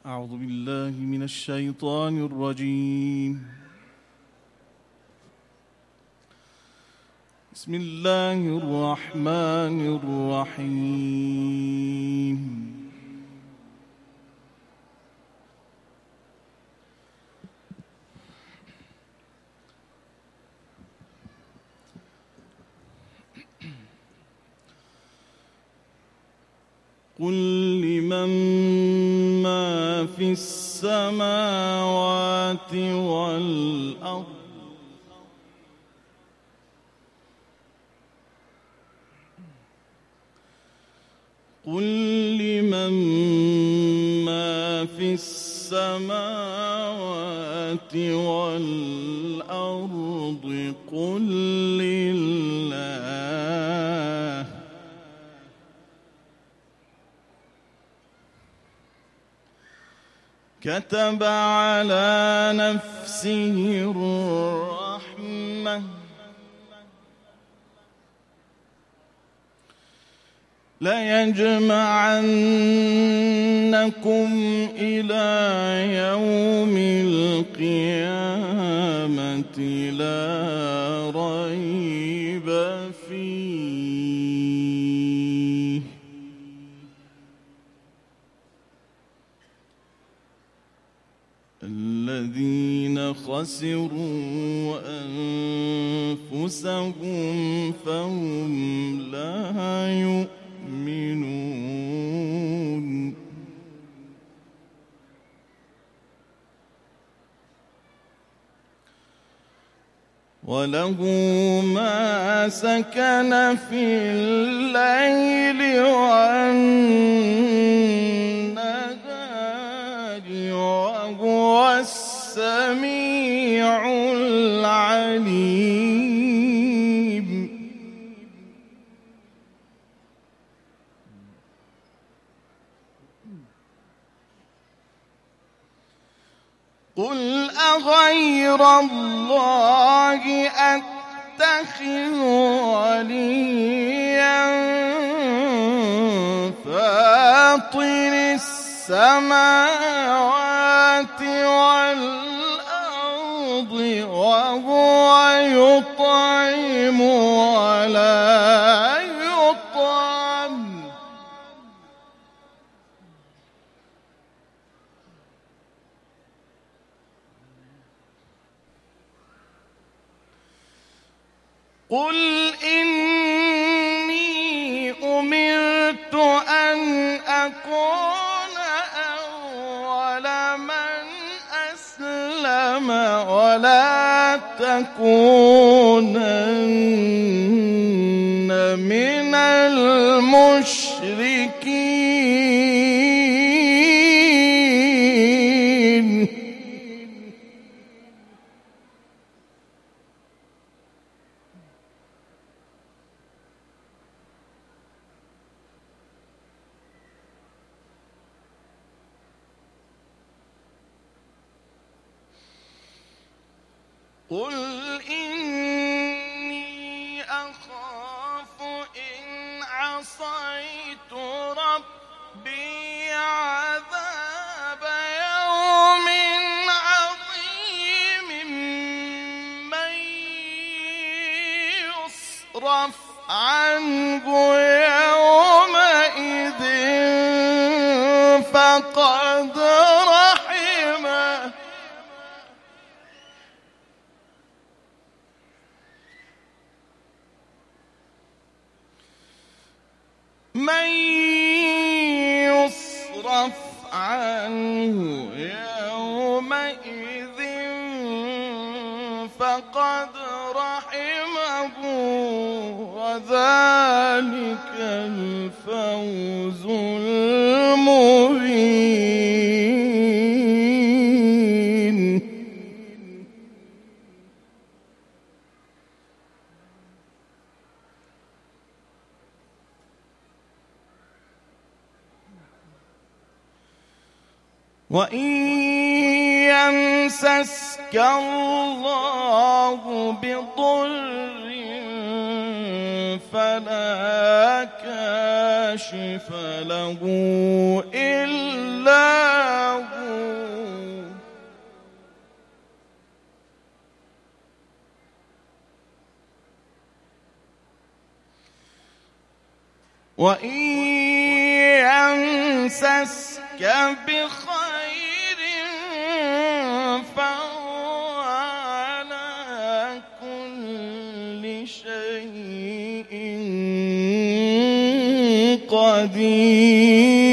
أعوذ بالله من الشيطان الرجيم. بسم الله الرحمن الرحيم. قل لمن ما في السماوات والأرض قل لمن ما في السماوات والأرض قل لله كتب على نفسه الرحمة ليجمعنكم إلى يوم القيامة لا ريب فيه الذين خسروا أنفسهم فهم لا يؤمنون وله ما سكن في الليل والنهار وهو السميع العليم. قل أغير الله أتخذ وليا فاطر السماوات والأرض وهو يطعم ولا يطعم قل إني أمرت أن أكون أول من أسلم ولا تكونن من المشركين. قل إني أخاف إن عصيت ربي عذاب يوم عظيم من يصرف عنه يومئذ فقد رحمه من يصرف عنه يومئذ فقد رحمه وذلك الفوز المبين. وإن يمسسك الله بضر فلا كاشف له إلا هو وإن يمسسك بخير فهو على كل شيء قدير.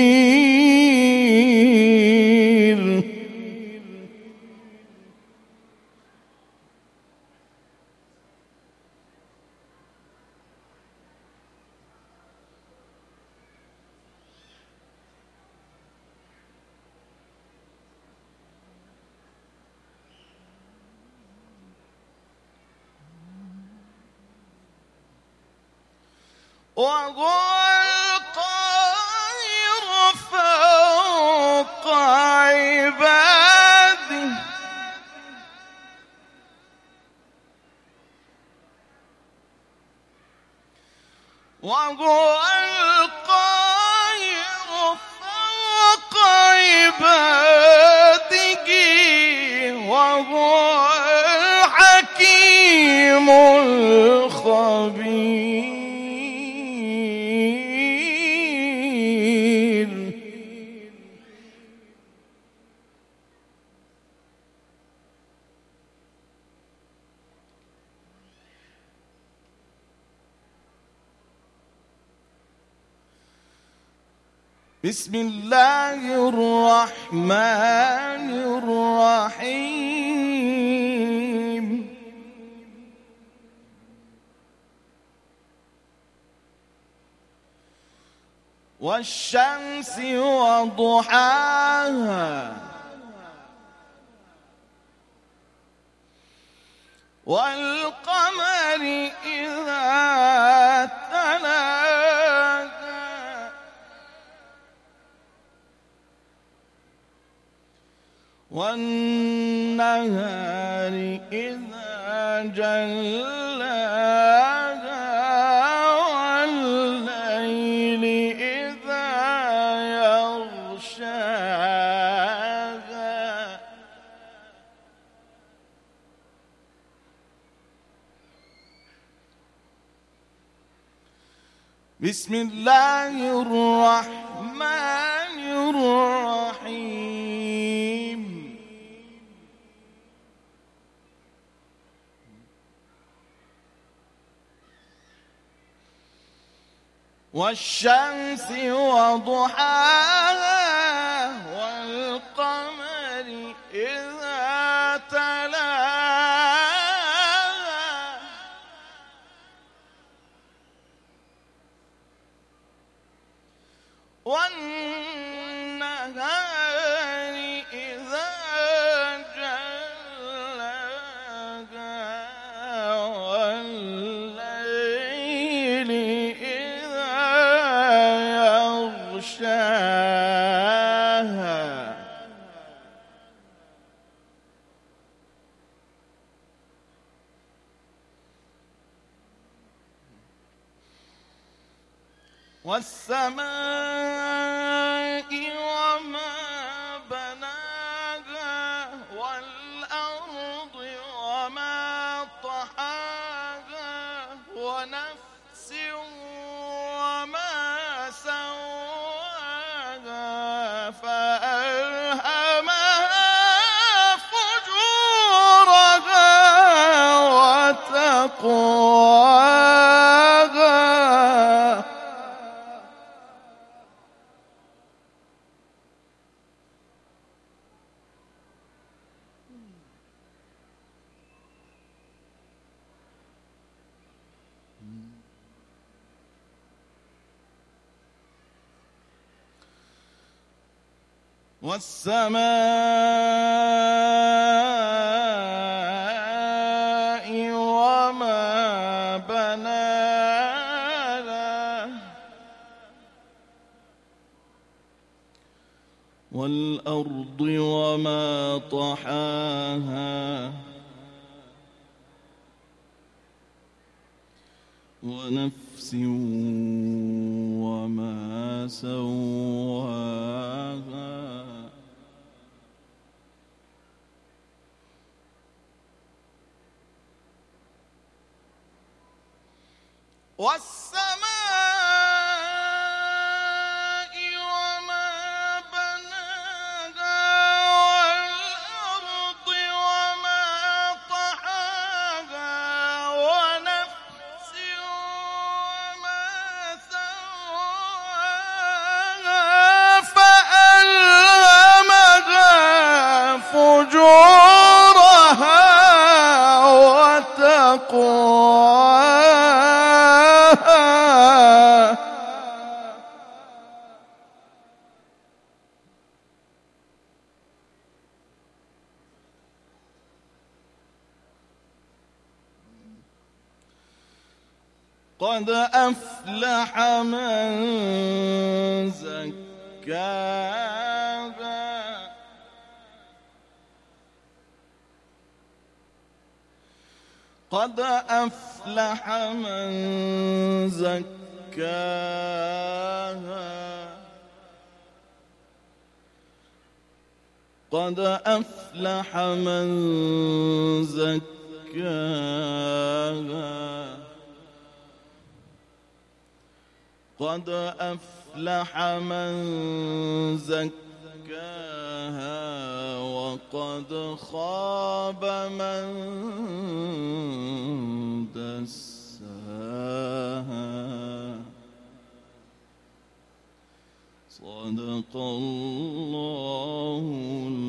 وهو القاهر فوق عباده وهو القاهر فوق عباده وهو الحكيم الخبير. بسم الله الرحمن الرحيم. والشمس وضحاها والقمر إذا تلاها والنهار إذا جلاها والليل إذا يغشاها بسم الله الرحمن الرحيم. والشمس وضحاها والقمر إذا تلاها والنهار إذا جلاها والليل إذا يغشاها والسماء وما بناها والأرض وما طحاها ونفس وما سواها فألهمها فجورها وتقواها والسماء وما بناها والأرض وما طحاها ونفس وما سواها والسماء قد أفلح من زكاها قد أفلح من زكاها قد أفلح من زكاها قد أفلح من زكاها وقد خاب من دساها. صدق الله